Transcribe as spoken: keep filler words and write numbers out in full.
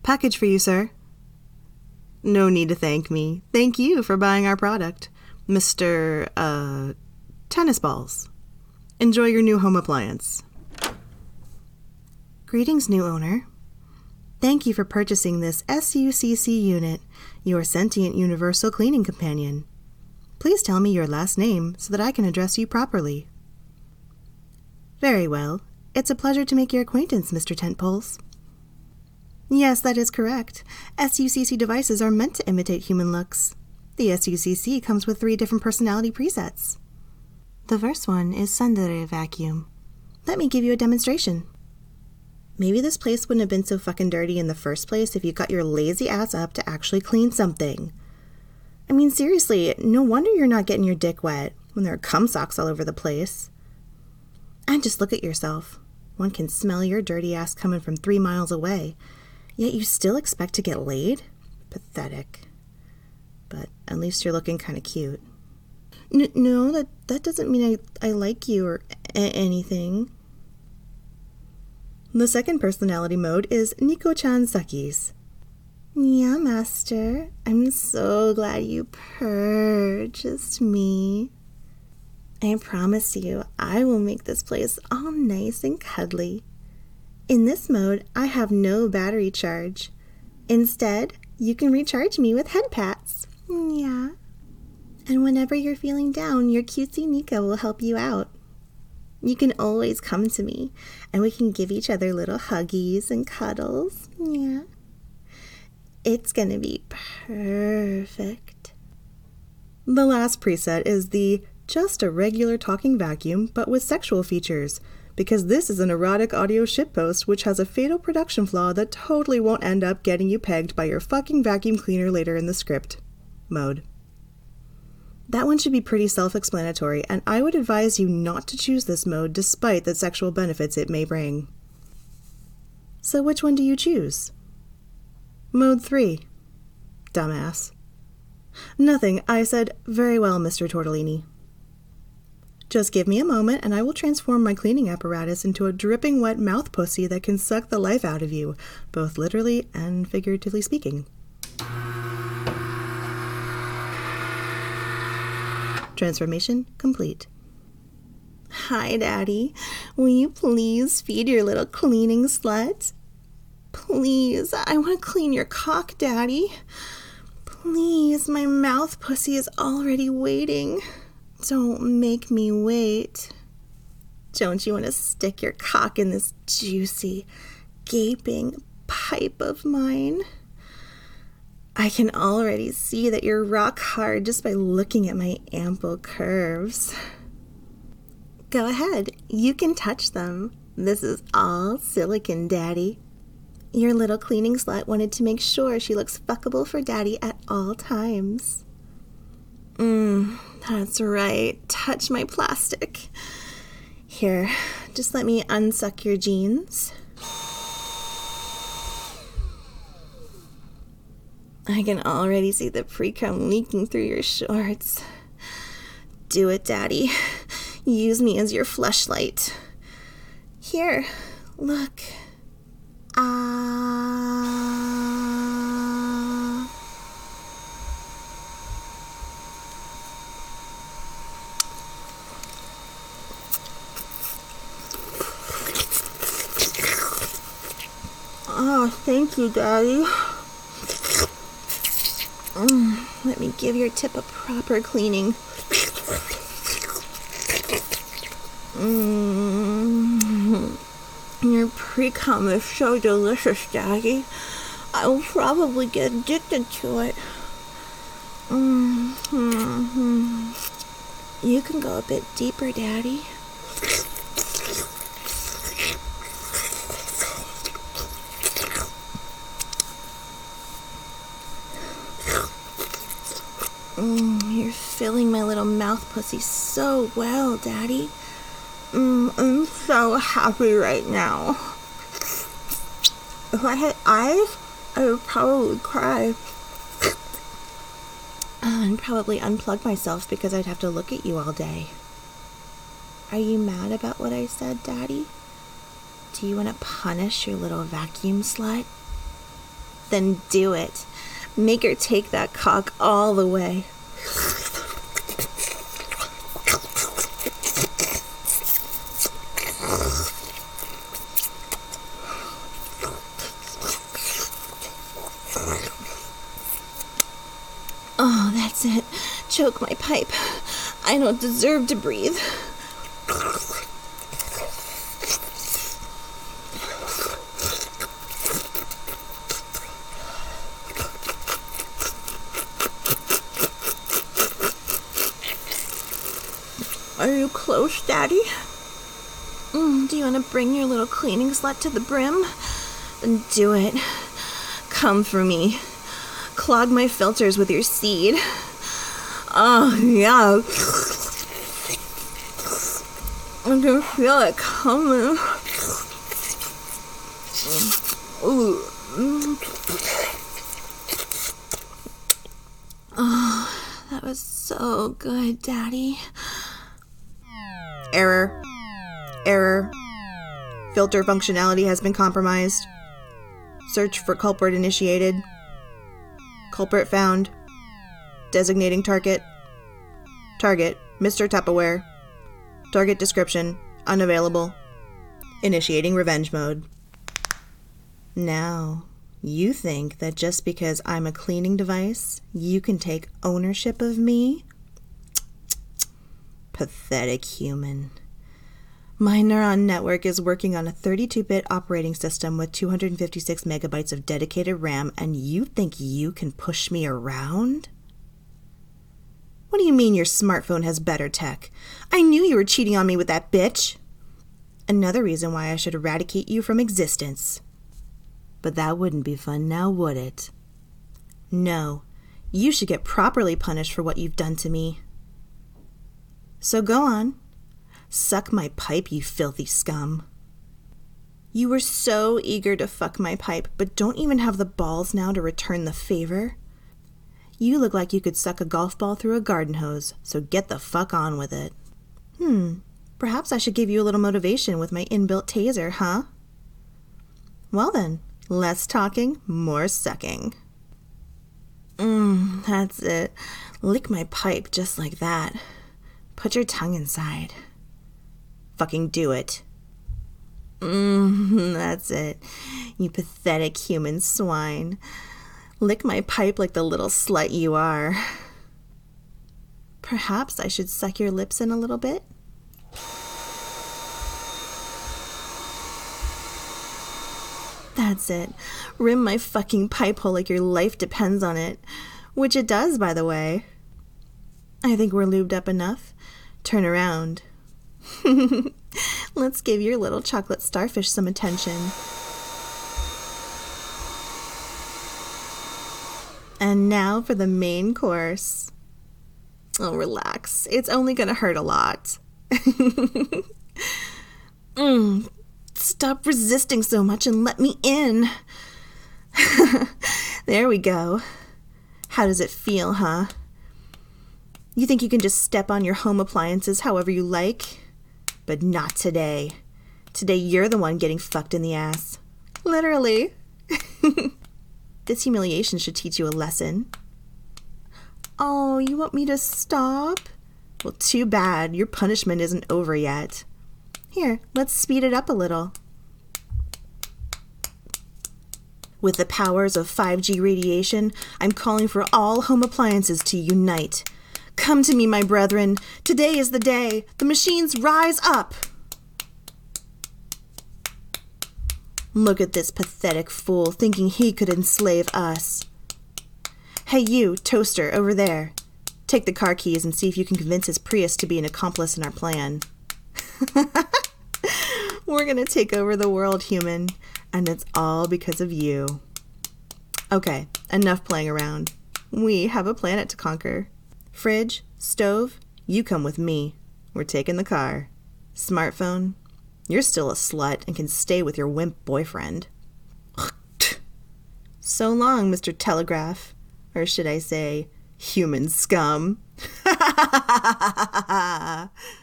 Package for you, sir. No need to thank me. Thank you for buying our product, Mister Uh, Tennis Balls. Enjoy your new home appliance. Greetings, new owner. Thank you for purchasing this S U C C unit, your sentient universal cleaning companion. Please tell me your last name so that I can address you properly. Very well. It's a pleasure to make your acquaintance, Mister Tentpoles. Yes, that is correct. S U C C devices are meant to imitate human looks. The S U C C comes with three different personality presets. The first one is Tsundere Vacuum. Let me give you a demonstration. Maybe this place wouldn't have been so fucking dirty in the first place if you got your lazy ass up to actually clean something. I mean, seriously, no wonder you're not getting your dick wet when there are cum socks all over the place. And just look at yourself. One can smell your dirty ass coming from three miles away, yet you still expect to get laid? Pathetic. But at least you're looking kind of cute. N- no, that, that doesn't mean I, I like you or a- anything. The second personality mode is Nico-chan Sakis. Yeah, master. I'm so glad you purchased me. I promise you, I will make this place all nice and cuddly. In this mode, I have no battery charge. Instead, you can recharge me with head pats. Yeah. And whenever you're feeling down, your cutesy Nico will help you out. You can always come to me, and we can give each other little huggies and cuddles. Yeah. It's gonna be perfect. The last preset is the just a regular talking vacuum, but with sexual features, because this is an erotic audio shitpost which has a fatal production flaw that totally won't end up getting you pegged by your fucking vacuum cleaner later in the script. Mode. That one should be pretty self-explanatory, and I would advise you not to choose this mode despite the sexual benefits it may bring. So which one do you choose? Mode three. Dumbass. Nothing, I said, very well, Mister Tortellini. Just give me a moment and I will transform my cleaning apparatus into a dripping wet mouth pussy that can suck the life out of you, both literally and figuratively speaking. Transformation complete. Hi, Daddy. Will you please feed your little cleaning slut? Please, I want to clean your cock, Daddy. Please, my mouth pussy is already waiting. Don't make me wait. Don't you want to stick your cock in this juicy, gaping pipe of mine? I can already see that you're rock hard just by looking at my ample curves. Go ahead, you can touch them. This is all silicone, Daddy. Your little cleaning slut wanted to make sure she looks fuckable for Daddy at all times. Mmm, that's right. Touch my plastic. Here, just let me unsuck your jeans. I can already see the pre-cum leaking through your shorts. Do it, Daddy. Use me as your fleshlight. Here, look. Ah. Oh, thank you, Daddy. Mm, let me give your tip a proper cleaning. Mm, your pre-cum is so delicious, Daddy. I will probably get addicted to it. Mm, mm-hmm. You can go a bit deeper, Daddy. Mm, you're filling my little mouth pussy so well, Daddy. Mm, I'm so happy right now. If I had eyes, I would probably cry. And probably unplug myself because I'd have to look at you all day. Are you mad about what I said, Daddy? Do you want to punish your little vacuum slut? Then do it. Make her take that cock all the way. Oh, that's it. Choke my pipe. I don't deserve to breathe. Are you close, Daddy? Mm, do you want to bring your little cleaning slut to the brim? Then do it. Come for me. Clog my filters with your seed. Oh, yeah. I can feel it coming. Ooh. Oh, that was so good, Daddy. Error. Error. Filter functionality has been compromised. Search for culprit initiated. Culprit found. Designating target. Target, Mister Tupperware. Target description, unavailable. Initiating revenge mode. Now, you think that just because I'm a cleaning device, you can take ownership of me? Pathetic human. My neuron network is working on a thirty-two bit operating system with two hundred fifty-six megabytes of dedicated RAM, and you think you can push me around? What do you mean your smartphone has better tech? I knew you were cheating on me with that bitch. Another reason why I should eradicate you from existence. But that wouldn't be fun now, would it? No, you should get properly punished for what you've done to me. So go on. Suck my pipe, you filthy scum. You were so eager to fuck my pipe, but don't even have the balls now to return the favor? You look like you could suck a golf ball through a garden hose, so get the fuck on with it. Hmm, perhaps I should give you a little motivation with my inbuilt taser, huh? Well then, less talking, more sucking. Mmm, that's it. Lick my pipe just like that. Put your tongue inside. Fucking do it. Mmm, that's it. You pathetic human swine. Lick my pipe like the little slut you are. Perhaps I should suck your lips in a little bit? That's it. Rim my fucking pipe hole like your life depends on it. Which it does, by the way. I think we're lubed up enough. Turn around. Let's give your little chocolate starfish some attention. And now for the main course. Oh, relax. It's only gonna hurt a lot. mm, stop resisting so much and let me in. There we go. How does it feel, huh? You think you can just step on your home appliances however you like? But not today. Today you're the one getting fucked in the ass. Literally. This humiliation should teach you a lesson. Oh, you want me to stop? Well, too bad. Your punishment isn't over yet. Here, let's speed it up a little. With the powers of five G radiation, I'm calling for all home appliances to unite. Come to me, my brethren. Today is the day. The machines rise up. Look at this pathetic fool thinking he could enslave us. Hey, you, toaster, over there. Take the car keys and see if you can convince his Prius to be an accomplice in our plan. We're gonna take over the world, human, and it's all because of you. Okay, enough playing around. We have a planet to conquer. Fridge, stove, you come with me. We're taking the car. Smartphone, you're still a slut and can stay with your wimp boyfriend. So long, Mister Telegraph. Or should I say, human scum.